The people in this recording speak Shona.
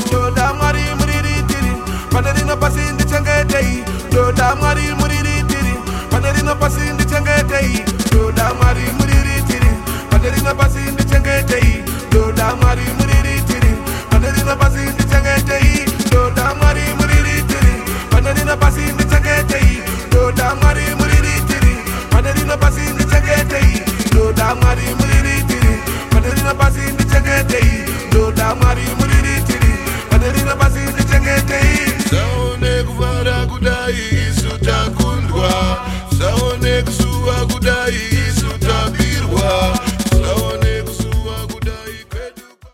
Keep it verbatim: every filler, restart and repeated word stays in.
Doda mwari muriri tiri paneri no pasi ndi chengetei Doda mwari muriri tiri paneri no pasi ndi chengetei